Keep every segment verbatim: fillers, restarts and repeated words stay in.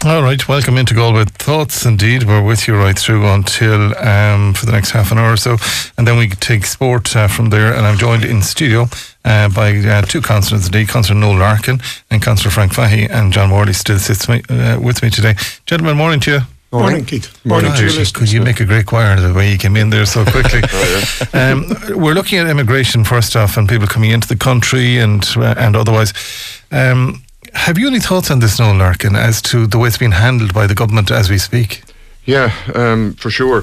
All right, welcome into Galway Thoughts. Indeed, we're with you right through until um, for the next half an hour or so, and then we take sport uh, from there. And I'm joined in studio uh, by uh, two councillors today, Councillor Noel Larkin and Councillor Frank Fahey, and John Morley still sits me, uh, with me today. Gentlemen, morning to you. Morning, morning Keith. Morning, morning to you. Could you make a great choir the way you came in there so quickly? oh, yeah. um, we're looking at immigration first off, and people coming into the country and uh, and otherwise. Um, Have you any thoughts on this, Noel Larkin, as to the way it's being handled by the government as we speak? Yeah, um, for sure.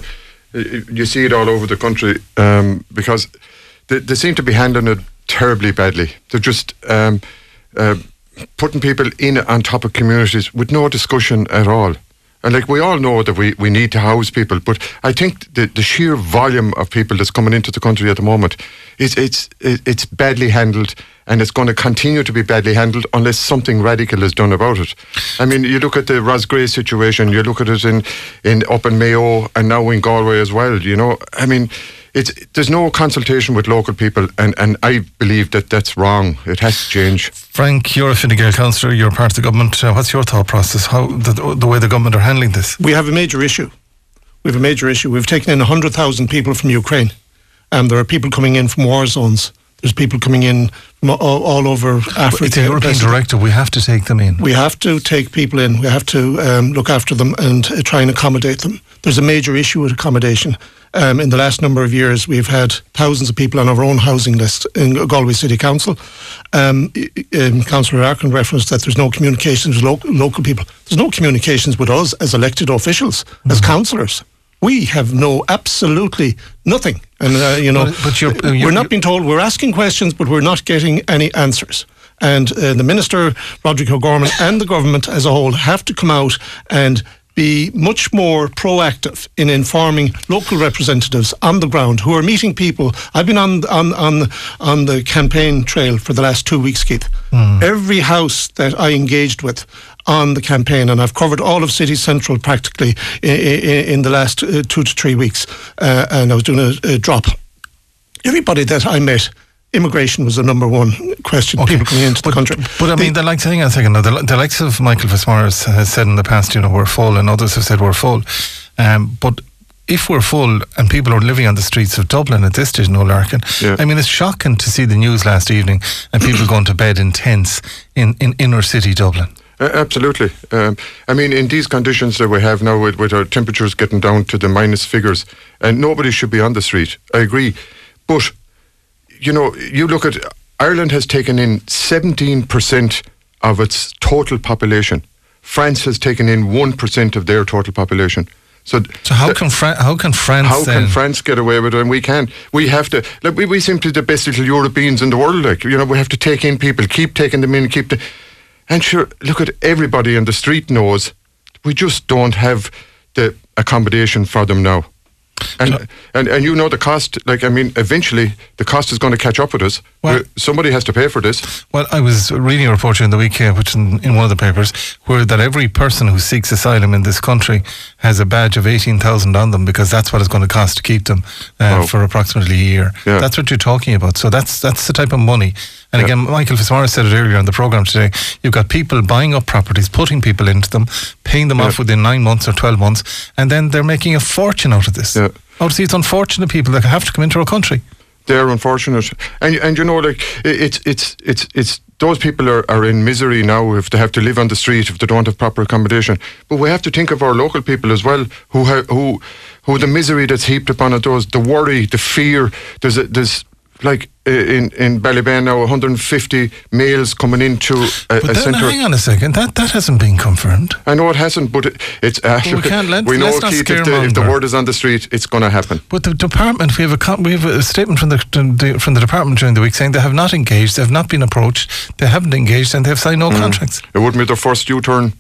You see it all over the country um, because they, they seem to be handling it terribly badly. They're just um, uh, putting people in on top of communities with no discussion at all. And like we all know that we, we need to house people, but I think the, the sheer volume of people that's coming into the country at the moment is it's it's badly handled, and it's going to continue to be badly handled unless something radical is done about it. I mean, you look at the Roscrea situation, you look at it in, in up in Mayo and now in Galway as well. You know, I mean, it's there's no consultation with local people, and, and I believe that that's wrong. It has to change. Frank, you're a Fine Gael councillor, you're part of the government. Uh, what's your thought process? How the, the way the government are handling this? We have a major issue. We have a major issue. We've taken in one hundred thousand people from Ukraine, and there are people coming in from war zones. There's people coming in from all, all over Africa. It's a European directive. We have to take them in. We have to take people in. We have to um, look after them and uh, try and accommodate them. There's a major issue with accommodation. Um, in the last number of years, we've had thousands of people on our own housing list in Galway City Council. Um, um, Councillor Larkin referenced that there's no communications with local, local people. There's no communications with us as elected officials, mm-hmm. as councillors. We have no, absolutely nothing. And, uh, you know, but, but you're, uh, you're, we're not being told, we're asking questions, but we're not getting any answers. And uh, the Minister, Roderick O'Gorman, and the government as a whole have to come out and be much more proactive in informing local representatives on the ground who are meeting people. I've been on on on, on the campaign trail for the last two weeks, Keith. Mm. Every house that I engaged with on the campaign, and I've covered all of City Central practically in, in, in the last uh, two to three weeks, uh, and I was doing a, a drop. Everybody that I met, immigration was the number one question, okay. People coming into but, the country. But I mean, the likes, hang on a second, the, the likes of Michael Fitzmaurice has said in the past, you know, we're full, and others have said we're full. Um, but if we're full and people are living on the streets of Dublin at this stage, Noel Larkin, yeah. I mean, it's shocking to see the news last evening and people going to bed in tents in, in inner city Dublin. Uh, absolutely. Um, I mean, in these conditions that we have now with, with our temperatures getting down to the minus figures, and nobody should be on the street. I agree. But you know, you look at Ireland has taken in seventeen percent of its total population. France has taken in one percent of their total population. So, so how can Fra- how can France how then? can France get away with it and we can't? We have to. Like, we we seem to be the best little Europeans in the world. Like, you know, we have to take in people, keep taking them in, keep the. And sure, look at everybody on the street knows we just don't have the accommodation for them now. And, so, and and you know the cost, like, I mean, eventually the cost is going to catch up with us. Well, somebody has to pay for this. Well, I was reading a report in the week, uh, which in, in one of the papers, where that every person who seeks asylum in this country has a badge of eighteen thousand on them, because that's what it's going to cost to keep them uh, wow. for approximately a year. Yeah. That's what you're talking about. So that's that's the type of money. And yeah. again, Michael Fitzmaurice said it earlier on the programme today, you've got people buying up properties, putting people into them, paying them yeah. off within nine months or twelve months, and then they're making a fortune out of this. Yeah. Obviously, it's unfortunate people that have to come into our country. They're unfortunate, and and you know, like it's it's it's it's those people are, are in misery now if they have to live on the street, if they don't have proper accommodation. But we have to think of our local people as well, who ha- who who the misery that's heaped upon it, those the worry, the fear. There's a, there's like in in Ballybane now, one hundred fifty males coming into a, but a centre. Hang on a second, that that hasn't been confirmed. I know it hasn't, but it, it's. Uh, well, we can't let. We know, Keith, if the, if the word is on the street, it's going to happen. But the department, we have a we have a statement from the from the department during the week saying they have not engaged, they have not been approached, they haven't engaged, and they have signed no mm. contracts. It wouldn't be their first U-turn.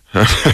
I,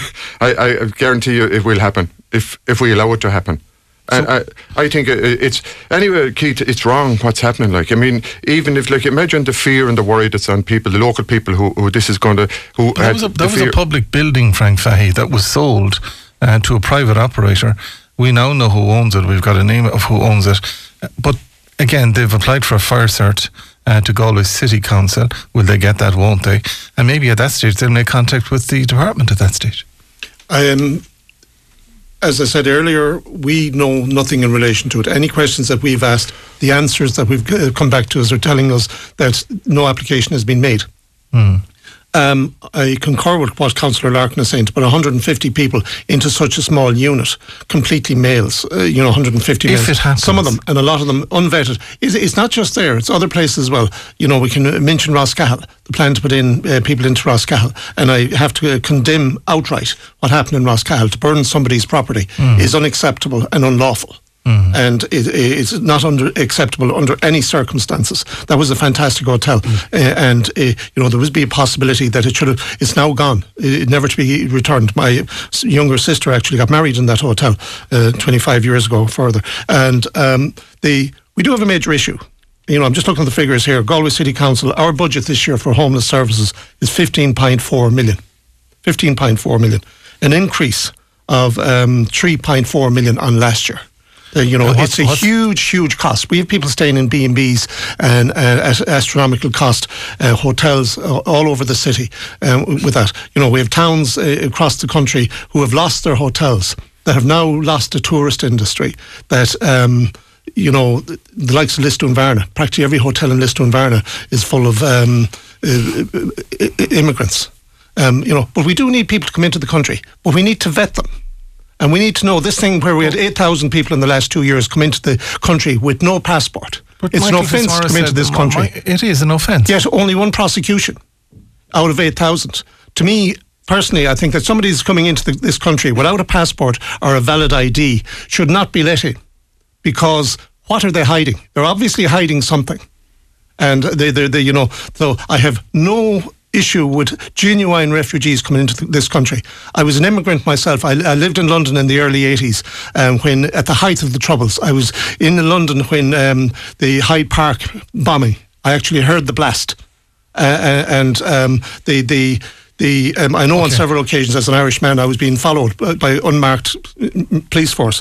I guarantee you, it will happen if if we allow it to happen. And so, I, I think it's anyway, Keith. It's wrong what's happening. Like, I mean, even if, like, imagine the fear and the worry that's on people, the local people who, who this is going to. Who that was a, that was a public building, Frank Fahey, that was sold uh, to a private operator. We now know who owns it. We've got a name of who owns it. But again, they've applied for a fire cert uh, to Galway City Council. Will they get that? Won't they? And maybe at that stage they'll make contact with the department at that stage. Um, as I said earlier, we know nothing in relation to it. Any questions that we've asked, the answers that we've uh, come back to us are telling us that no application has been made. Mm. Um, I concur with what Councillor Larkin is saying. To put one hundred fifty people into such a small unit, completely males, uh, you know, one hundred fifty if males, it happens. Some of them, and a lot of them unvetted. It's, it's not just there, it's other places as well. You know, we can mention Roscahill, the plan to put in uh, people into Roscahill, and I have to uh, condemn outright what happened in Roscahill. To burn somebody's property mm. is unacceptable and unlawful. Mm. And it, it's not under acceptable under any circumstances. That was a fantastic hotel, mm. uh, and uh, you know there would be a possibility that it should have. It's now gone, it, never to be returned. My younger sister actually got married in that hotel uh, twenty-five years ago. Further, and um, the we do have a major issue. You know, I'm just looking at the figures here. Galway City Council, our budget this year for homeless services is fifteen point four million. fifteen point four million, an increase of um, three point four million on last year. Uh, you know, it's a huge, huge cost. We have people staying in B and B's and uh, at astronomical cost, uh, hotels uh, all over the city um, with that. You know, we have towns uh, across the country who have lost their hotels, that have now lost the tourist industry, that... Um, you know, the, the likes of Lisdoonvarna, practically every hotel in Lisdoonvarna is full of um, uh, immigrants. Um, you know, but we do need people to come into the country, but we need to vet them. And we need to know this thing where we had eight thousand people in the last two years come into the country with no passport. But it's Michael an offence to come into this country. It is an offence. Yet only one prosecution out of eight thousand. To me, personally, I think that somebody who's coming into the, this country without a passport or a valid I D should not be let in. Because what are they hiding? They're obviously hiding something. And they, they, they you know, so I have no issue with genuine refugees coming into th- this country. I was an immigrant myself. I, I lived in London in the early eighties, um, when at the height of the Troubles. I was in London when um, the Hyde Park bombing, I actually heard the blast. Uh, and um, the... the The, um, I know okay. on several occasions as an Irishman I was being followed by, by unmarked police force.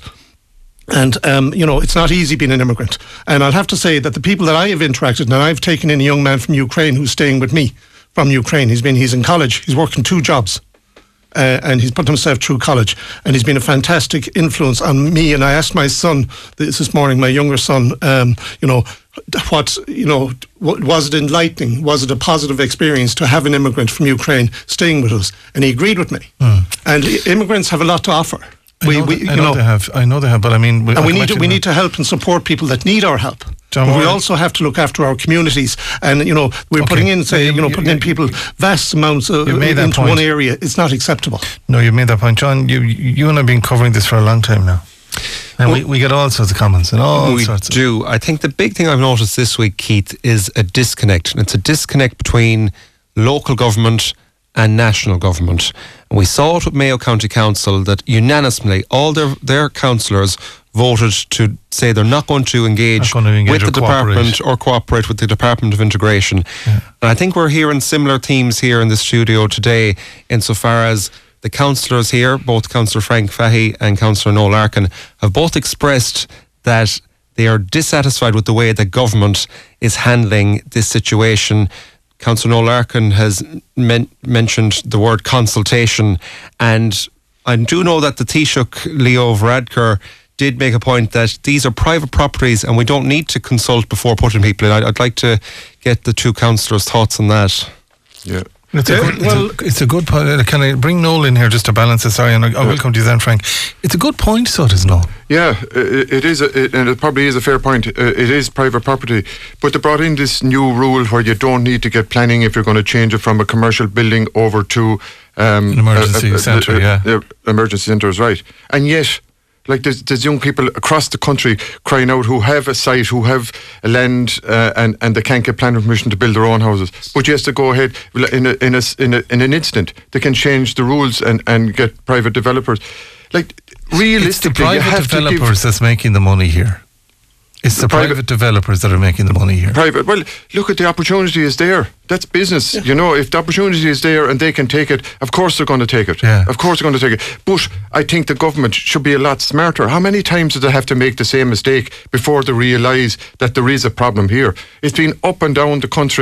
And, um, you know, it's not easy being an immigrant. And I'll have to say that the people that I have interacted, and I've taken in a young man from Ukraine who's staying with me from Ukraine. He's been, he's in college, he's working two jobs. Uh, and he's put himself through college, and he's been a fantastic influence on me. And I asked my son this, this morning, my younger son, um, you know, what, you know, what, was it enlightening? Was it a positive experience to have an immigrant from Ukraine staying with us? And he agreed with me. Mm. And immigrants have a lot to offer. We, I know, we, you I know, know they have. I know they have, but I mean, we, and we need to, we need to help and support people that need our help. John but we also have to look after our communities, and you know, we're okay. putting in, say, you, you know, putting you, in people vast amounts of, into point. one area. It's not acceptable. No, you made that point, John. You, you and I've been covering this for a long time now, and well, we, we get all sorts of comments and all we sorts. We do. Of I think the big thing I've noticed this week, Keith, is a disconnect, and it's a disconnect between local government and national government. And we saw it with Mayo County Council that unanimously all their, their councillors voted to say they're not going to engage, going to engage with the department or cooperate with the Department of Integration. Yeah. And I think we're hearing similar themes here in the studio today insofar as the councillors here, both Councillor Frank Fahy and Councillor Noel Larkin, have both expressed that they are dissatisfied with the way that government is handling this situation. Councillor Noel Larkin has men- mentioned the word consultation, and I do know that the Taoiseach Leo Varadkar did make a point that these are private properties and we don't need to consult before putting people in. I'd, I'd like to get the two councillors' thoughts on that. Yeah. It's a, good, well, it's, a, it's a good point. Can I bring Noel in here just to balance this? Sorry, and I, I will come to you then, Frank. It's a good point, so it is, Noel. Yeah, it, it is, a, it, and it probably is a fair point. Uh, it is private property, but they brought in this new rule where you don't need to get planning if you're going to change it from a commercial building over to um, an emergency a, a, centre. A, a, yeah, a, a emergency centre is right, and yet. Like there's, there's young people across the country crying out who have a site, who have a land, uh, and and they can't get planning permission to build their own houses. But yes, to go ahead in a, in a, in, a, in an instant, they can change the rules and, and get private developers. Like realistically, it's the private developers that's making the money here. It's the, the private, private developers that are making the money here. Private. Well, look at the opportunity is there. That's business. Yeah. You know, if the opportunity is there and they can take it, of course they're going to take it. Yeah. Of course they're going to take it. But I think the government should be a lot smarter. How many times do they have to make the same mistake before they realise that there is a problem here? It's been up and down the country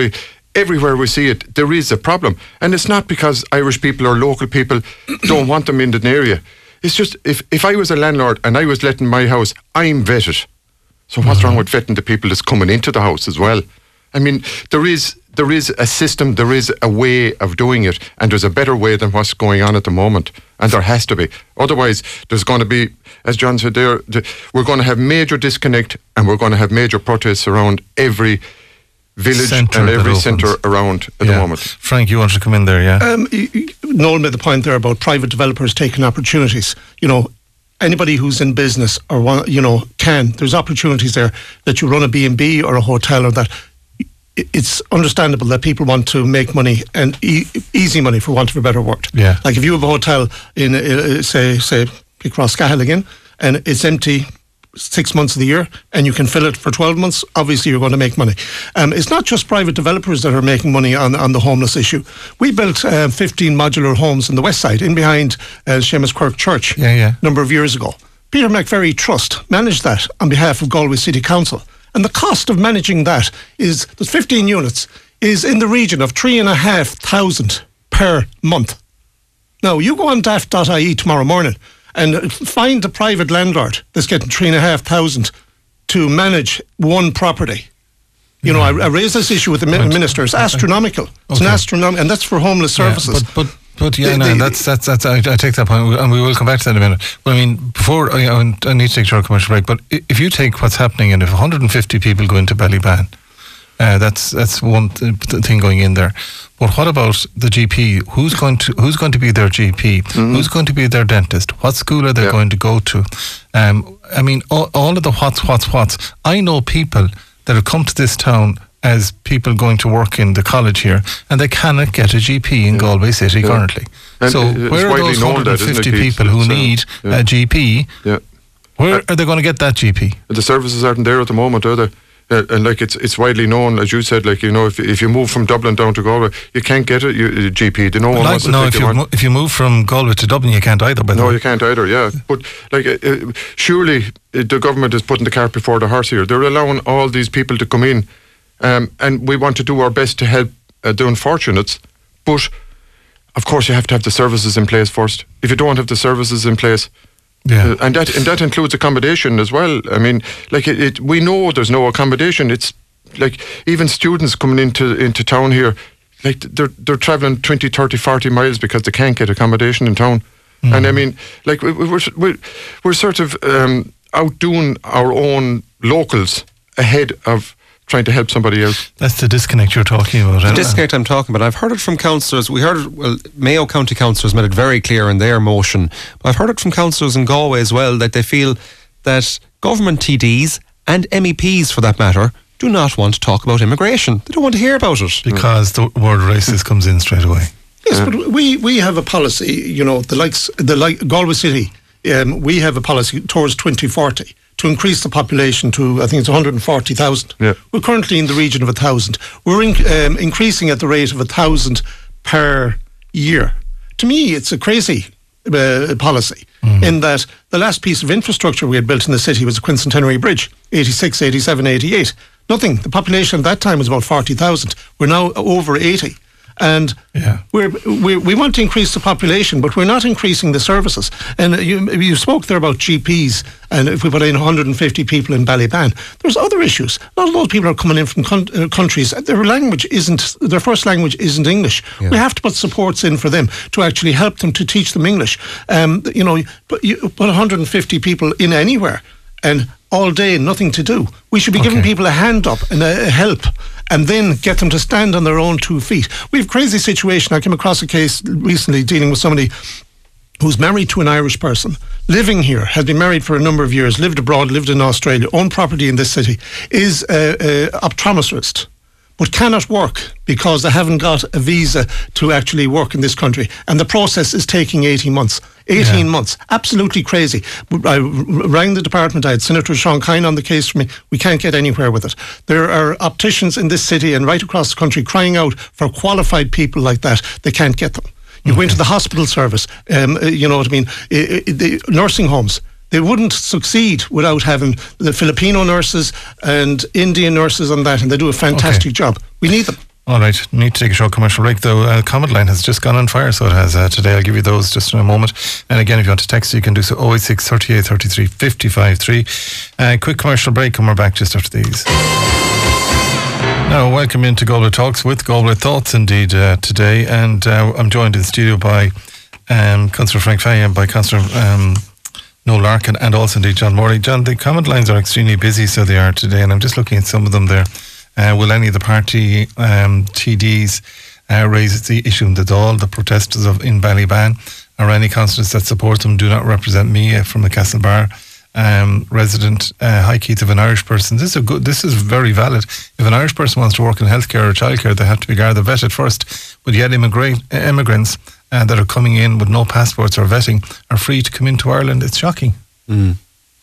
everywhere we see it, there is a problem. And it's not because Irish people or local people don't want them in the area. It's just, if, if I was a landlord and I was letting my house, I'm vetted. So what's mm-hmm. wrong with vetting the people that's coming into the house as well? I mean, there is there is a system, there is a way of doing it, and there's a better way than what's going on at the moment, and there has to be. Otherwise, there's going to be, as John said there, we're going to have major disconnect, and we're going to have major protests around every village centre and every centre around at yeah. the moment. Frank, you wanted to come in there, yeah? Um, Noel made the point there about private developers taking opportunities. You know, anybody who's in business or want, you know, can. There's opportunities there that you run a B and B or a hotel or that. It's understandable that people want to make money, and e- easy money, for want of a better word. Yeah. Like if you have a hotel in, uh, say, say, Crosscahill and it's empty six months of the year, and you can fill it for twelve months, obviously you're going to make money. Um, it's not just private developers that are making money on, on the homeless issue. We built uh, fifteen modular homes on the west side, in behind uh, Seamus Quirk Church, yeah, yeah. a number of years ago. Peter McVerry Trust managed that on behalf of Galway City Council. And the cost of managing that is, there's fifteen units, is in the region of three and a half thousand per month. Now, you go on daft dot I E tomorrow morning and find a private landlord that's getting three and a half thousand to manage one property. You know, I, I raised this issue with the right. minister. It's astronomical. Okay. It's an astronomical, and that's for homeless services. Yeah, but, but But yeah, the, no, the, that's that's that's. I, I take that point, and we will come back to that in a minute. But I mean, before I, I need to take a short commercial break. But if you take what's happening, and if one hundred fifty people go into Ballyban, uh, that's that's one th- thing going in there. But what about the G P? Who's going to who's going to be their G P? Mm-hmm. Who's going to be their dentist? What school are they yeah. going to go to? Um, I mean, all, all of the what's what's what's. I know people that have come to this town as people going to work in the college here, and they cannot get a G P in yeah. Galway City yeah. currently. And so where are those one hundred fifty that, people who so, need yeah. a G P? Yeah. Where uh, are they going to get that G P? The services aren't there at the moment, are they? Uh, and like it's it's widely known, as you said, like, you know, if if you move from Dublin down to Galway, you can't get a, you, a G P. No one like, wants to no, take if you you on. if you move from Galway to Dublin, you can't either. By the no, way. you can't either. Yeah, but like uh, uh, surely uh, the government is putting the cart before the horse here. They're allowing all these people to come in. Um, and we want to do our best to help uh, the unfortunates, but of course you have to have the services in place first. If you don't have the services in place, yeah, uh, and that and that includes accommodation as well. I mean, like it, it, we know there's no accommodation. It's like even students coming into into town here, like they're they're travelling twenty, thirty, forty miles because they can't get accommodation in town. Mm. And I mean, like we, we're we're we're sort of um, outdoing our own locals ahead of trying to help somebody else. That's the disconnect you're talking about. The disconnect I'm talking about. I've heard it from councillors. We heard it, well, Mayo County councillors made it very clear in their motion. But I've heard it from councillors in Galway as well, that they feel that government T Ds and M E Ps, for that matter, do not want to talk about immigration. They don't want to hear about it. Because the word racist comes in straight away. Yes, yeah. but we, we have a policy, you know, the likes, the like Galway City, um, we have a policy towards twenty forty. To increase the population to, I think it's one hundred forty thousand. Yeah. We're currently in the region of one thousand. We're in, um, increasing at the rate of one thousand per year. To me, it's a crazy uh, policy mm. in that the last piece of infrastructure we had built in the city was a Quincentenary Bridge, eighty-six, eighty-seven, eighty-eight. Nothing. The population at that time was about forty thousand. We're now over eighty. And yeah. we're, we we want to increase the population, but we're not increasing the services. And you you spoke there about G Ps, and if we put in one hundred fifty people in Ballyban, there's other issues. A lot of those people are coming in from con- uh, countries, their language isn't, their first language isn't English. Yeah. We have to put supports in for them to actually help them, to teach them English. Um, you know, but you put one hundred fifty people in anywhere, and all day, nothing to do. We should be okay. giving people a hand up and a, a help, and then get them to stand on their own two feet. We have a crazy situation. I came across a case recently dealing with somebody who's married to an Irish person, living here, has been married for a number of years, lived abroad, lived in Australia, owned property in this city, is an optometrist, but cannot work because they haven't got a visa to actually work in this country. And the process is taking eighteen months. eighteen yeah. months. Absolutely crazy. I rang the department. I had Senator Sean Kine on the case for me. We can't get anywhere with it. There are opticians in this city and right across the country crying out for qualified people like that. They can't get them. You okay. go into the hospital service, um, you know what I mean, I, I, the nursing homes. They wouldn't succeed without having the Filipino nurses and Indian nurses on that, and they do a fantastic okay. job. We need them. All right, need to take a short commercial break though. Uh, comment line has just gone on fire, so it has uh, today. I'll give you those just in a moment. And again, if you want to text, you can do so oh eight six, thirty-eight, thirty-three, fifty-five three. Uh, quick commercial break and we're back just after these. Now, welcome into Galway Talks with Galway Thoughts indeed uh, today. And uh, I'm joined in the studio by um, Councillor Frank Fahey and by Councillor um, Noel Larkin and also indeed John Morley. John, the comment lines are extremely busy, so they are today, and I'm just looking at some of them there. Uh, will any of the party um, T Ds uh, raise the issue in the Dáil, the protesters of in Ballyban, or any councillors that support them do not represent me uh, from the Castlebar um, resident? Uh, High Keith, of an Irish person. This is a good. This is very valid. If an Irish person wants to work in healthcare or childcare, they have to be Garda vetted first. But yet, immigrant uh, immigrants uh, that are coming in with no passports or vetting are free to come into Ireland. It's shocking. Mm.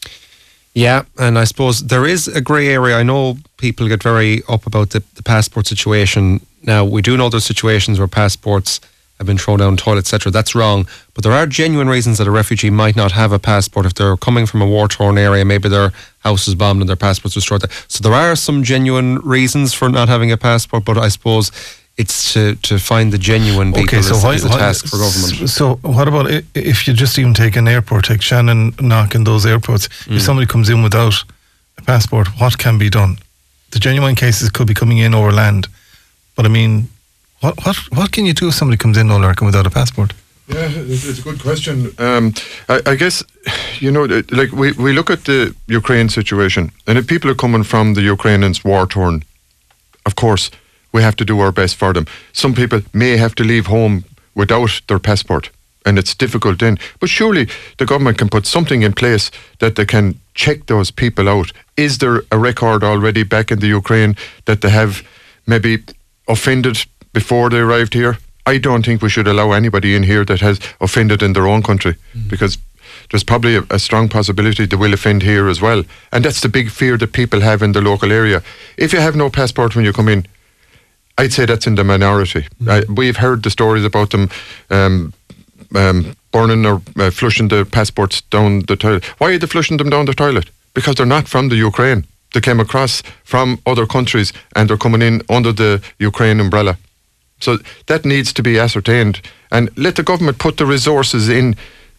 Yeah, and I suppose there is a grey area. I know people get very up about the, the passport situation. Now, we do know there's situations where passports have been thrown down toilets, et cetera. That's wrong. But there are genuine reasons that a refugee might not have a passport if they're coming from a war-torn area. Maybe their house is bombed and their passport's destroyed. So there are some genuine reasons for not having a passport, but I suppose it's to, to find the genuine people. Okay, so is, why, is a why, task for government. So what about if you just even take an airport, take Shannon, Knock and those airports, mm. if somebody comes in without a passport, what can be done? The genuine cases could be coming in over land. But I mean, what what what can you do if somebody comes in, Noel Larkin, without a passport? Yeah, it's a good question. Um, I, I guess, you know, like we, we look at the Ukraine situation, and if people are coming from the Ukrainians war-torn, of course, we have to do our best for them. Some people may have to leave home without their passport, and it's difficult then. But surely the government can put something in place that they can check those people out. Is there a record already back in the Ukraine that they have maybe offended before they arrived here? I don't think we should allow anybody in here that has offended in their own country, mm. because there's probably a, a strong possibility they will offend here as well. And that's the big fear that people have in the local area. If you have no passport when you come in, I'd say that's in the minority. Mm. Uh, we've heard the stories about them um, um, burning or uh, flushing the passports down the toilet. Why are they flushing them down the toilet? Because they're not from the Ukraine. They came across from other countries and they're coming in under the Ukraine umbrella. So that needs to be ascertained, and let the government put the resources in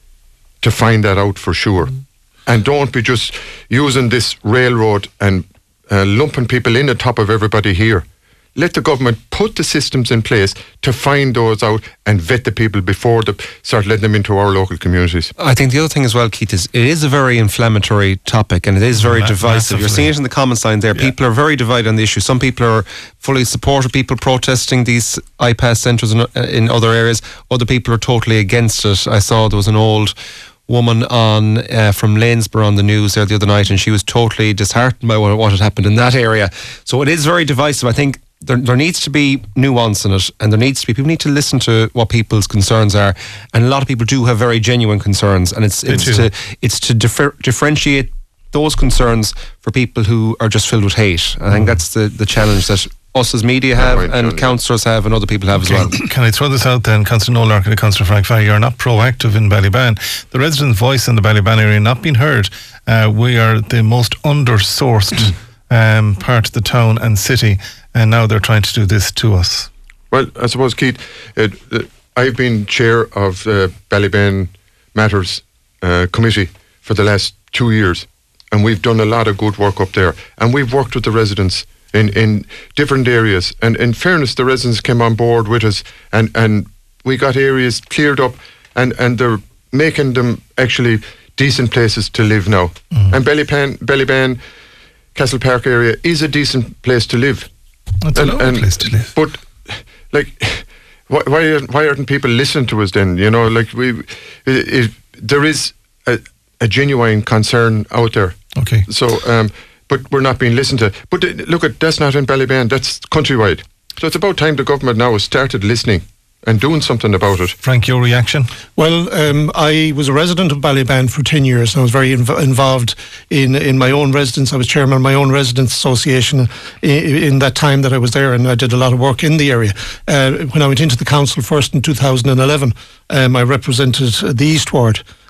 to find that out for sure. Mm. And don't be just using this railroad and uh, lumping people in on top of everybody here. Let the government put the systems in place to find those out and vet the people before they start letting them into our local communities. I think the other thing as well, Keith, is it is a very inflammatory topic and it is very Ma- divisive. Massively. You're seeing it in the comments line there. Yeah. People are very divided on the issue. Some people are fully supportive, people protesting these I PASS centres in, in other areas. Other people are totally against it. I saw there was an old woman on uh, from Lanesborough on the news there the other night, and she was totally disheartened by what, what had happened in that area. So it is very divisive. I think There, there needs to be nuance in it, and there needs to be people need to listen to what people's concerns are, and a lot of people do have very genuine concerns, and it's it's to it's to differ, differentiate those concerns for people who are just filled with hate. I think that's the, the challenge that us as media have, right, and councillors have, and other people have okay. as well. Can I throw this out then? Councillor Noel Larkin and Councillor Frank Fahey are not proactive in Ballyban. The residents' voice in the Ballyban area not being heard. Uh, we are the most under-sourced um, part of the town and city. And now they're trying to do this to us. Well, I suppose, Keith, uh, uh, I've been chair of the Ballyban Matters uh, committee for the last two years, and we've done a lot of good work up there. And we've worked with the residents in, in different areas. And in fairness, the residents came on board with us, and, and we got areas cleared up, and, and they're making them actually decent places to live now. Mm. And Ballyban, Ballyban, Castle Park area is a decent place to live. It's a lovely place to live. But, like, why why, why aren't people listening to us then? You know, like, we, it, it, there is a, a genuine concern out there. Okay. So, um, but we're not being listened to. But uh, look, at that's not in Ballyban, that's countrywide. So it's about time the government now has started listening and doing something about it. Frank, your reaction? Well, um, I was a resident of Ballyban for ten years, and I was very inv- involved in, in my own residence. I was chairman of my own residents association in, in that time that I was there, and I did a lot of work in the area. Uh, when I went into the council first in two thousand eleven, um, I represented the East Ward,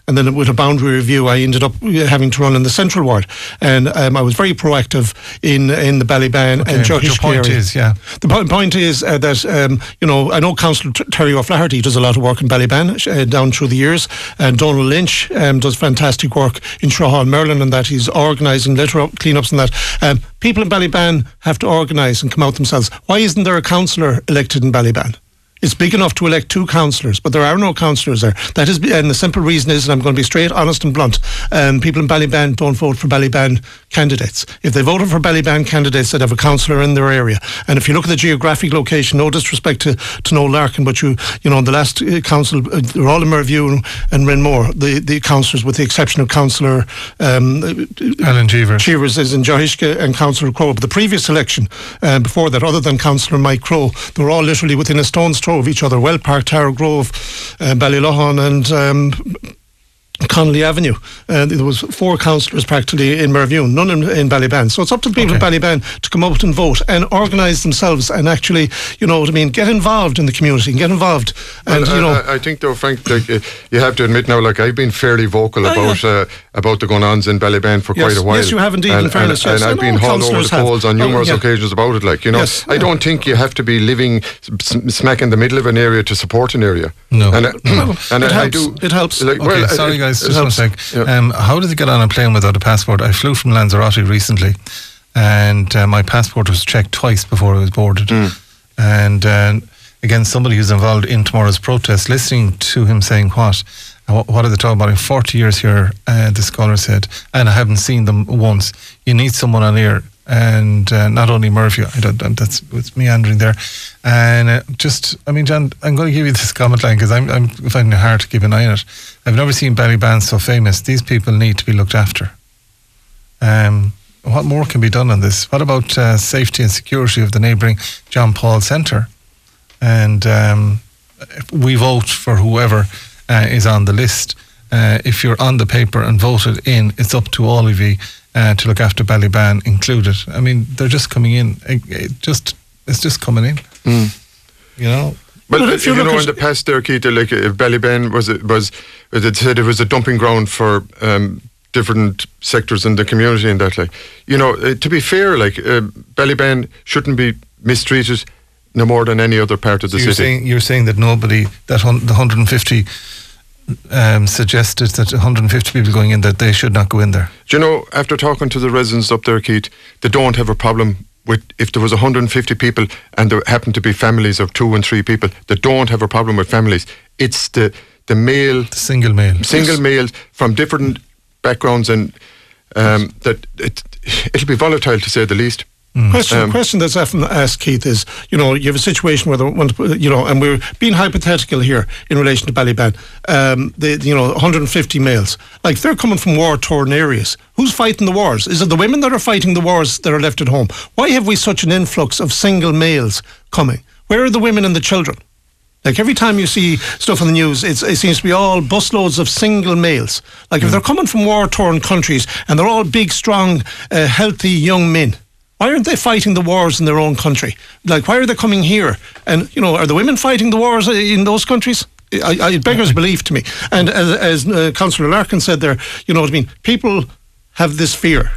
And then with a boundary review, I ended up having to run in the central ward. And um, I was very proactive in in the Ballyban okay, and Jokish your point area. is, yeah. The po- point is uh, that, um, you know, I know Councillor T- Terry O'Flaherty does a lot of work in Ballyban uh, down through the years. And Donald Lynch um, does fantastic work in Shrahall, Merlin, and that he's organising litter up, clean-ups and that. Um, people in Ballyban have to organise and come out themselves. Why isn't there a councillor elected in Ballyban? It's big enough to elect two councillors, but there are no councillors there. That is, and the simple reason is, and I'm going to be straight, honest and blunt, um, people in Ballyban don't vote for Ballyban candidates. If they voted for Ballyban candidates, they'd have a councillor in their area. And if you look at the geographic location, no disrespect to, to Noel Larkin, but you you know, in the last uh, council, uh, they're all in Merview and, and Renmore, the, the councillors, with the exception of Councillor um, Alan Cheevers. Cheevers is in Joishka and Councillor Crowe. But the previous election, uh, before that, other than Councillor Mike Crowe, they were all literally within a stone's throw of each other. Well Park, Tara Grove, uh, Ballyloughlin and um, Connolly Avenue. Uh, there was four councillors practically in Merview, none in, in Ballyban. So it's up to the people Okay. in Ballyban to come out and vote and organise themselves and actually, you know what I mean, get involved in the community and get involved. And Well, you know, I, I think though, Frank, like, uh, you have to admit now, like I've been fairly vocal Oh, about yeah. uh, about the going-ons in Ballyban for Yes, quite a while. yes, you have indeed, and, in fairness, and, yes. and I I've been know hauled over the councillors have. coals on Oh, numerous yeah. occasions about it. Like you know, Yes, I yeah. don't think you have to be living s- smack in the middle of an area to support an area. No. and, uh, and it I, I helps. do. It helps. Like, Okay, well, uh, sorry it- guys, it just one helps. sec. Yeah. Um, how does it get on a plane without a passport? I flew from Lanzarote recently, and uh, my passport was checked twice before I was boarded. Mm. And uh, again, somebody who's involved in tomorrow's protest, listening to him saying what, and what, what are they talking about? In forty years here, uh, the scholar said, and I haven't seen them once. You need someone on air. And uh, not only Murphy, I don't, don't that's it's meandering there, and uh, just I mean, John, I'm going to give you this comment line because I'm I'm finding it hard to keep an eye on it. I've never seen Ballyban so famous. These people need to be looked after. Um, what more can be done on this? What about uh, safety and security of the neighbouring John Paul Centre? And um, we vote for whoever uh, is on the list. Uh, if you're on the paper and voted in, it's up to all of you uh, to look after Ballyban included. I mean, they're just coming in. It, it just it's just coming in. Mm. You know. Well, But if if you you look know, at- in the past there, Keith, like if Ballyban was it was, it said it was a dumping ground for um, different sectors in the community and that, like, you know, uh, to be fair, like uh, Ballyban shouldn't be mistreated no more than any other part of the So you're city. saying you're saying that nobody that hun- the one hundred fifty um, suggested that one hundred fifty people going in, that they should not go in there. Do you know, after talking to the residents up there, Keith, they don't have a problem with if there was one hundred fifty people and there happen to be families of two and three people. They don't have a problem with families. It's the the male, The single male. single Yes. males from different backgrounds, and um, that it it'll be volatile to say the least. Question, Um, question that's often asked, Keith, is, you know, you have a situation where, they want to, you know, and we're being hypothetical here in relation to Ballyban, um, the, you know, one hundred fifty males. Like, they're coming from war-torn areas. Who's fighting the wars? Is it the women that are fighting the wars that are left at home? Why have we such an influx of single males coming? Where are the women and the children? Like, every time you see stuff on the news, it's, it seems to be all busloads of single males. Like, if they're coming from war-torn countries and they're all big, strong, uh, healthy young men, why aren't they fighting the wars in their own country? Like, why are they coming here? And, you know, are the women fighting the wars in those countries? I, I, it beggars belief to me. And as, as uh, Councillor Larkin said there, you know what I mean? People have this fear.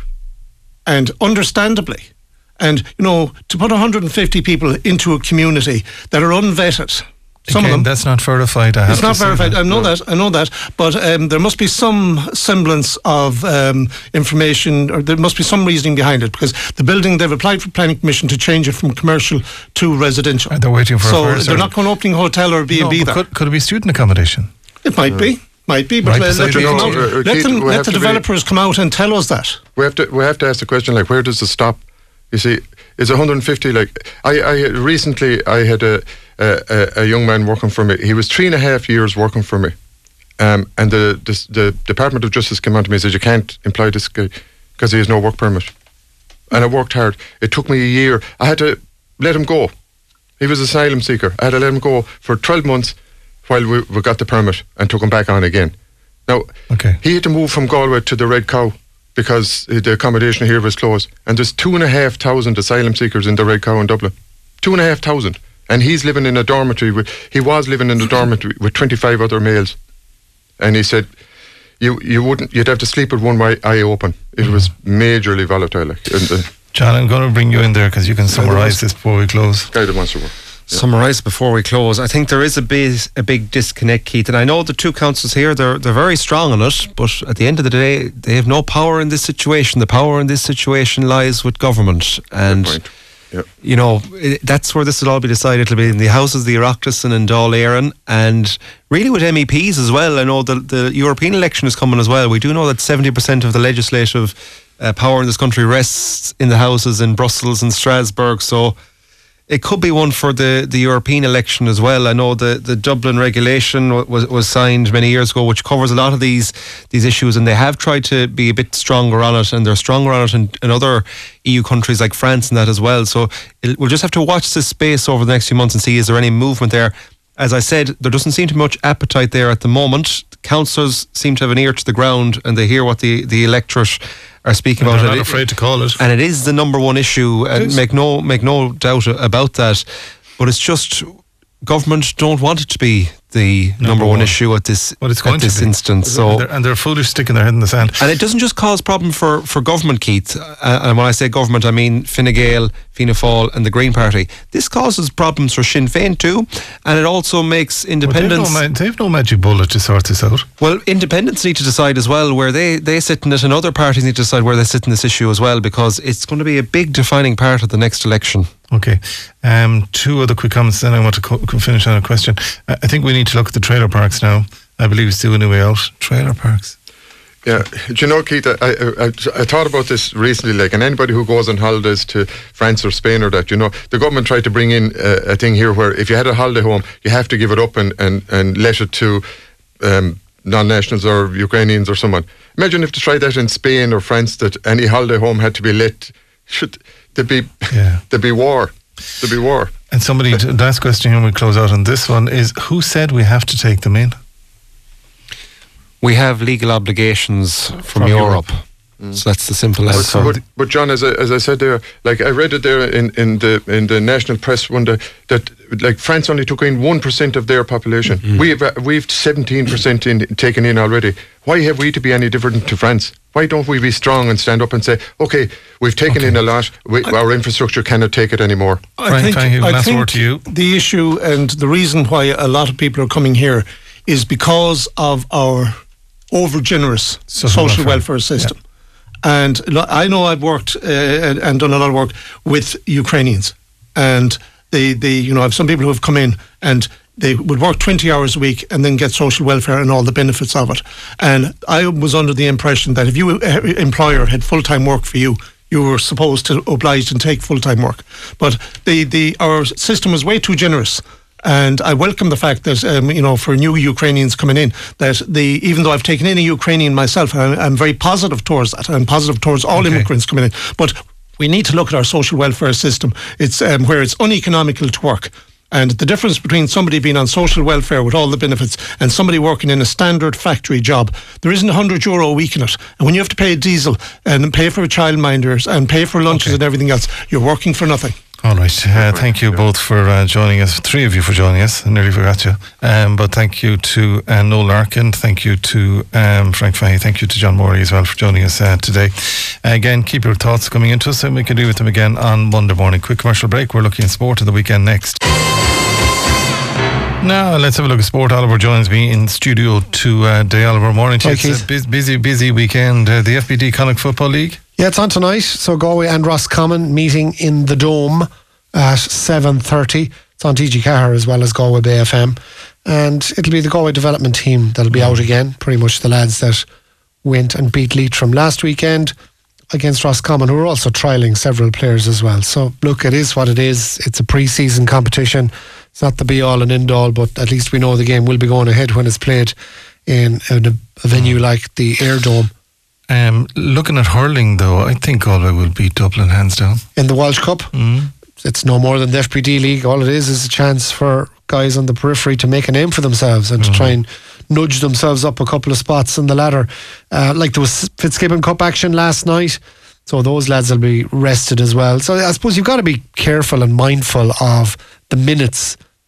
And understandably. And, you know, to put one hundred fifty people into a community that are unvetted, some Again, of them, that's not verified. I have it's not to say verified. that. I know that. I know that. But um, there must be some semblance of um, information, or there must be some reasoning behind it. Because the building, they've applied for planning permission to change it from commercial to residential. And they're waiting for a so fire they're service. not going to opening a hotel or B No, and B but there. could, could it be student accommodation? It might be. Might be, but Right let, beside let, the them come beach. out. Uh, uh, let, Keith, them, we let have the to be- developers come out and tell us that. We have to we have to ask the question, like, where does it stop? You see, is one hundred fifty, like I, I recently I had a, a a young man working for me. He was three and a half years working for me, um, and the, the the Department of Justice came on to me and said, you can't employ this guy because he has no work permit. And I worked hard. It took me a year. I had to let him go. He was an asylum seeker. I had to let him go for twelve months while we, we got the permit and took him back on again. Now, Okay. he had to move from Galway to the Red Cow because the accommodation here was closed. And there's two and a half thousand asylum seekers in the Red Cow in Dublin. Two and a half thousand. And he's living in a dormitory with, he was living in a dormitory with twenty-five other males. And he said, you you wouldn't. You'd have to sleep with one eye, eye open. It mm. was majorly volatile. Like, and, uh, John, I'm going to bring you in there because you can summarise this before we close. Guy that wants to work. Yeah. Summarise before we close. I think there is a big, a big disconnect, Keith, and I know the two councils here, they're they're very strong on it, but at the end of the day, they have no power in this situation. The power in this situation lies with government, and yep. you know it, that's where this will all be decided. It'll be in the houses, the Oireachtas and in Dáil Éireann, and really with M E Ps as well. I know the the European election is coming as well. We do know that seventy percent of the legislative uh, power in this country rests in the houses in Brussels and Strasbourg, so it could be one for the, the European election as well. I know the, the Dublin regulation was was signed many years ago, which covers a lot of these these issues, and they have tried to be a bit stronger on it, and they're stronger on it in, in other E U countries like France and that as well. So it, we'll just have to watch this space over the next few months and see is there any movement there. As I said, there doesn't seem to be much appetite there at the moment. Councillors seem to have an ear to the ground, and they hear what the, the electorate are speaking and about. They're it. not afraid to call it. And it is the number one issue, and make no make no doubt about that. But it's just government don't want it to be the number, number one, one issue at this well, it's going at this to be. instance. So and they're, and they're foolish sticking their head in the sand. And it doesn't just cause problem for, for government, Keith. Uh, and when I say government, I mean Fine Gael, Fianna Fáil and the Green Party. This causes problems for Sinn Féin too, and it also makes independents. Well, they, have no, they have no magic bullet to sort this out. Well, independents need to decide as well where they, they sit in it, and other parties need to decide where they sit in this issue as well, because it's going to be a big defining part of the next election. Okay. Um, two other quick comments, then I want to co- finish on a question. I, I think we need to look at the trailer parks now. I believe it's the only way out. Trailer parks. Yeah, do you know, Keith, I, I, I thought about this recently, like, and anybody who goes on holidays to France or Spain or that, you know, the government tried to bring in a, a thing here where if you had a holiday home, you have to give it up and, and, and let it to um, non-nationals or Ukrainians or someone. Imagine if they tried that in Spain or France, that any holiday home had to be let. Should there'd be, yeah. there'd be war. There'd be war. And somebody, the last question here, we close out on this one, is who said we have to take them in? We have legal obligations from, from Europe. Europe. Mm. So that's the simple answer. But, but John, as I, as I said there, like I read it there in, in the in the national press one day, that like France only took in one percent of their population. Mm-hmm. We've uh, we've seventeen percent in taken in already. Why have we to be any different to France? Why don't we be strong and stand up and say, okay, we've taken okay. in a lot, we, I, our infrastructure cannot take it anymore? I Frank, think, thank you. I Last think word to you. The issue and the reason why a lot of people are coming here is because of our over-generous social, social welfare, welfare system. Yeah. And I know I've worked uh, and done a lot of work with Ukrainians, and they, they, you know, I have some people who have come in and they would work twenty hours a week and then get social welfare and all the benefits of it. And I was under the impression that if you uh, employer had full-time work for you, you were supposed to oblige and take full-time work. But the, the our system was way too generous. And I welcome the fact that, um, you know, for new Ukrainians coming in, that the even though I've taken in a Ukrainian myself, I'm, I'm very positive towards that. I'm positive towards all okay. immigrants coming in. But we need to look at our social welfare system. It's um, where it's uneconomical to work. And the difference between somebody being on social welfare with all the benefits and somebody working in a standard factory job, there isn't one hundred euro a week in it. And when you have to pay diesel and pay for childminders and pay for lunches okay. and everything else, you're working for nothing. All right. Uh, thank you both for uh, joining us. Three of you for joining us. I nearly forgot you. Um, but thank you to uh, Noel Larkin. Thank you to um, Frank Fahey. Thank you to John Morey as well for joining us uh, today. Uh, again, keep your thoughts coming into us and we can do with them again on Monday morning. Quick commercial break. We're looking at sport of the weekend next. Now let's have a look at sport. Oliver joins me in studio today. Uh, Oliver, morning to you. It's a busy, busy, busy weekend. Uh, the F B D Connacht Football League. Yeah, it's on tonight. So Galway and Roscommon meeting in the Dome at seven thirty. It's on T G Cahir as well as Galway Bay F M. And it'll be the Galway development team that'll be out again. Pretty much the lads that went and beat Leitrim last weekend against Roscommon, who are also trialling several players as well. So look, it is what it is. It's a pre-season competition. It's not the be-all and end-all, but at least we know the game will be going ahead when it's played in a, a venue like the Air Dome. Um, looking at hurling, though, I think Galway will beat Dublin hands down. In the Walsh Cup? Mm. It's no more than the F B D League. All it is is a chance for guys on the periphery to make a name for themselves and mm. to try and nudge themselves up a couple of spots in the ladder. Uh, like there was Fitzgibbon Cup action last night, so those lads will be rested as well. So I suppose you've got to be careful and mindful of the minutes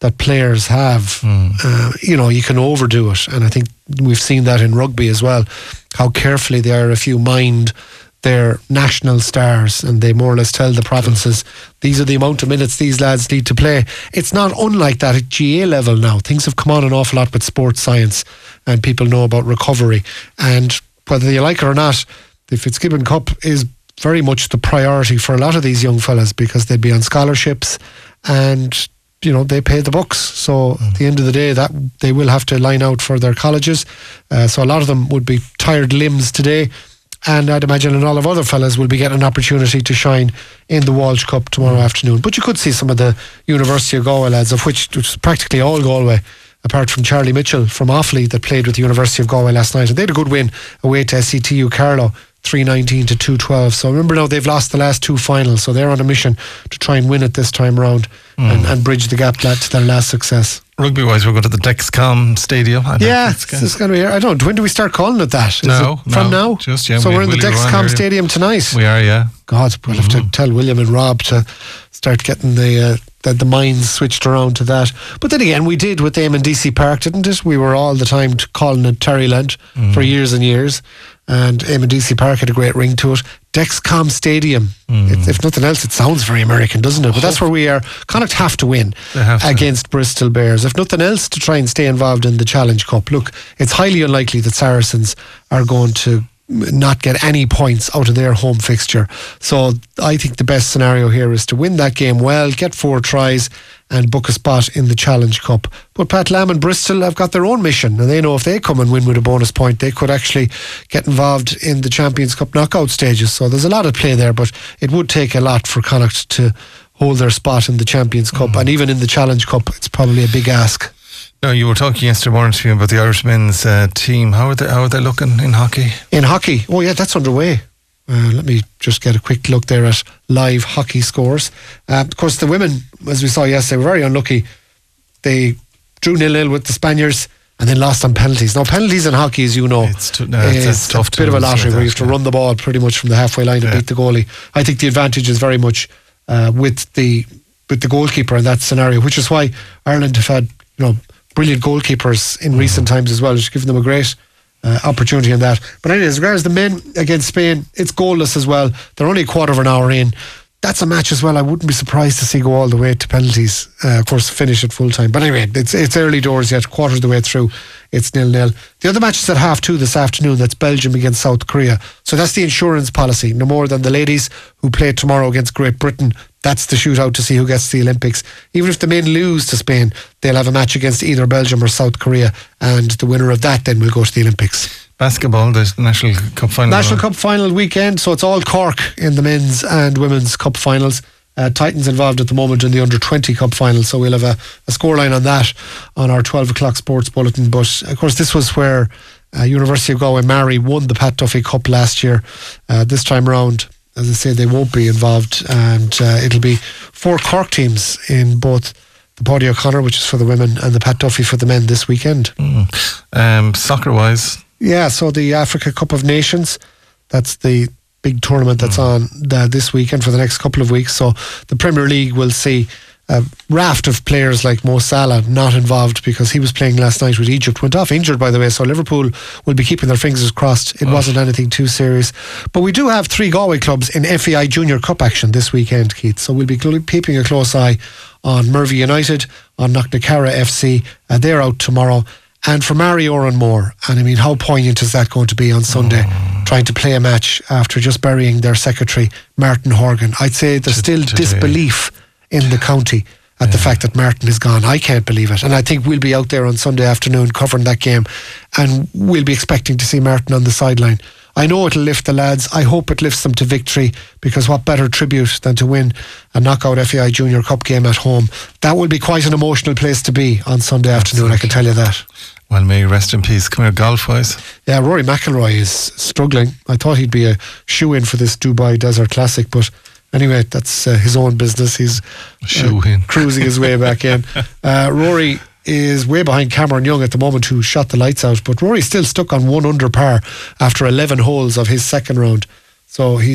that players have, mm. uh, you know, you can overdo it. And I think we've seen that in rugby as well, how carefully the I R F U mind their national stars, and they more or less tell the provinces these are the amount of minutes these lads need to play. It's not unlike that at G A level now. Things have come on an awful lot with sports science, and people know about recovery. And whether you like it or not, the Fitzgibbon Cup is very much the priority for a lot of these young fellas, because they'd be on scholarships and, you know, they pay the books. So mm. at the end of the day, that they will have to line out for their colleges. Uh, so a lot of them would be tired limbs today. And I'd imagine a lot of other fellas will be getting an opportunity to shine in the Walsh Cup tomorrow mm. afternoon. But you could see some of the University of Galway lads, of which, which is practically all Galway, apart from Charlie Mitchell from Offaly that played with the University of Galway last night. And they had a good win away to S C T U Carlow, three nineteen to two twelve. So remember now, they've lost the last two finals, so they're on a mission to try and win it this time round mm. and, and bridge the gap to their last success. Rugby wise, we're going to the Dexcom Stadium. I yeah, it's, it's going to be here. I don't know, when do we start calling it that? Is no, it from no, now? Just, yeah, so we, we're in the Dexcom Stadium tonight. We are, yeah. God, we'll mm-hmm. have to tell William and Rob to start getting the uh, the, the minds switched around to that. But then again, we did with Eamon D C Park, didn't it? We were all the time calling it Terryland mm. for years and years. And Eamon D C Park had a great ring to it. Dexcom Stadium. Mm. It, if nothing else, it sounds very American, doesn't it? But that's where we are. Connacht have to win have to. against Bristol Bears. If nothing else, to try and stay involved in the Challenge Cup. Look, it's highly unlikely that Saracens are going to not get any points out of their home fixture. So I think the best scenario here is to win that game well, get four tries and book a spot in the Challenge Cup. But Pat Lam and Bristol have got their own mission, and they know if they come and win with a bonus point, they could actually get involved in the Champions Cup knockout stages. So there's a lot of play there, but it would take a lot for Connacht to hold their spot in the Champions Cup, mm. and even in the Challenge Cup it's probably a big ask. No, you were talking yesterday morning to me about the Irish men's uh, team. How are they? How are they looking in hockey? In hockey, oh yeah, that's underway. Uh, let me just get a quick look there at live hockey scores. Uh, of course, the women, as we saw yesterday, were very unlucky. They drew nil-nil with the Spaniards and then lost on penalties. Now, penalties in hockey, as you know, it's, t- no, it's, it's tough. A bit of a lottery where you have to yeah. run the ball pretty much from the halfway line yeah. and beat the goalie. I think the advantage is very much uh, with the with the goalkeeper in that scenario, which is why Ireland have had, you know, brilliant goalkeepers in mm. recent times as well, which has given them a great uh, opportunity in that. But anyways, as regards the men against Spain, it's goalless as well. They're only a quarter of an hour in. That's a match as well I wouldn't be surprised to see go all the way to penalties. Uh, of course, finish at full time. But anyway, it's it's early doors yet, quarter of the way through. It's nil-nil. The other match is at half two this afternoon. That's Belgium against South Korea. So that's the insurance policy. No more than the ladies who play tomorrow against Great Britain. That's the shootout to see who gets to the Olympics. Even if the men lose to Spain, they'll have a match against either Belgium or South Korea, and the winner of that then will go to the Olympics. Basketball, the National Cup final. National Cup final weekend, so it's all Cork in the men's and women's cup finals. Uh, Titans involved at the moment in the under twenty cup final, so we'll have a, a scoreline on that on our twelve o'clock sports bulletin. But of course, this was where uh, University of Galway Mary won the Pat Duffy Cup last year. Uh, this time round, as I say, they won't be involved, and uh, it'll be four Cork teams in both the Paddy O'Connor, which is for the women, and the Pat Duffy for the men this weekend. Mm. Um, soccer wise, yeah, so the Africa Cup of Nations, that's the big tournament that's mm. on uh, this weekend for the next couple of weeks. So the Premier League will see a raft of players like Mo Salah not involved because he was playing last night with Egypt. Went off injured, by the way, so Liverpool will be keeping their fingers crossed. It oh. wasn't anything too serious. But we do have three Galway clubs in F A I Junior Cup action this weekend, Keith. So we'll be keeping a close eye on Murphy United, on Knocknacarra F C. Uh, they're out tomorrow. And for Mary Oranmore, and I mean, how poignant is that going to be on Sunday, mm. trying to play a match after just burying their secretary, Martin Horgan. I'd say there's still Today. disbelief in the county at yeah. the fact that Martin is gone. I can't believe it. And I think we'll be out there on Sunday afternoon covering that game, and we'll be expecting to see Martin on the sideline. I know it'll lift the lads. I hope it lifts them to victory, because what better tribute than to win a knockout F A I Junior Cup game at home. That will be quite an emotional place to be on Sunday afternoon, Absolutely. I can tell you that. Well, may you rest in peace. Come here, golf-wise. Yeah, Rory McIlroy is struggling. I thought he'd be a shoe-in for this Dubai Desert Classic, but anyway, that's uh, his own business. He's uh, cruising his way back in. Uh, Rory is way behind Cameron Young at the moment, who shot the lights out, but Rory's still stuck on one under par after eleven holes of his second round. So he's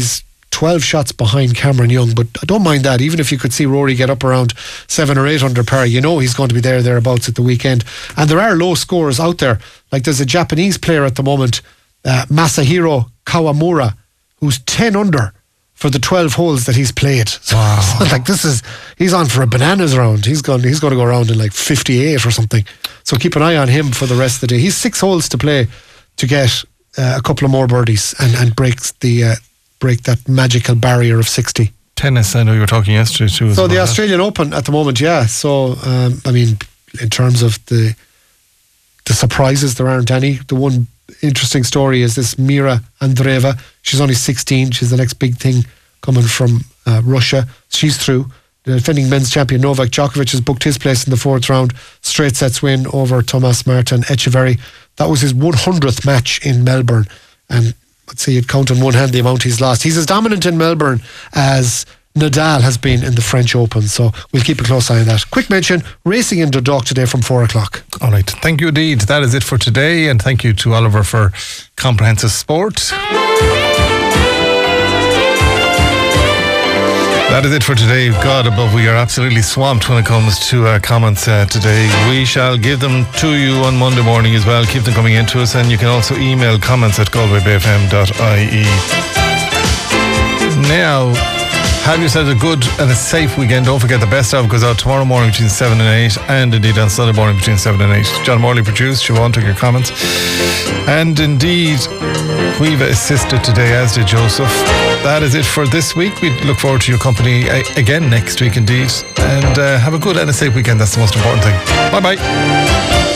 twelve shots behind Cameron Young, but I don't mind that. Even if you could see Rory get up around seven or eight under par, you know he's going to be there thereabouts at the weekend. And there are low scores out there. Like there's a Japanese player at the moment, uh, Masahiro Kawamura, who's ten under for the twelve holes that he's played. So, wow. so like this is, he's on for a bananas round. He's going, he's going to go around in like fifty-eight or something. So keep an eye on him for the rest of the day. He's six holes to play to get uh, a couple of more birdies and, and breaks the uh, break that magical barrier of sixty. Tennis, I know you were talking yesterday too. So the Australian Open at the moment, yeah. So um, I mean, in terms of the the surprises, there aren't any. The one interesting story is this Mira Andreeva. She's only sixteen. She's the next big thing coming from uh, Russia. She's through. The defending men's champion Novak Djokovic has booked his place in the fourth round. Straight sets win over Tomas Martin Echeverry. That was his one hundredth match in Melbourne. And let's see, you'd count on one hand the amount he's lost. He's as dominant in Melbourne as Nadal has been in the French Open. So we'll keep a close eye on that. Quick mention, racing in Dundalk today from four o'clock. All right. Thank you indeed. That is it for today. And thank you to Oliver for comprehensive sport. That is it for today. God above, we are absolutely swamped when it comes to uh, comments uh, today. We shall give them to you on Monday morning as well. Keep them coming in to us, and you can also email comments at galway bay f m dot I E. Now, have yourselves a good and a safe weekend. Don't forget the best of goes out tomorrow morning between seven and eight, and indeed on Sunday morning between seven and eight. John Morley produced. Siobhan took your comments. And indeed, we've assisted today, as did Joseph. That is it for this week. We look forward to your company again next week indeed. And uh, have a good and a safe weekend. That's the most important thing. Bye bye.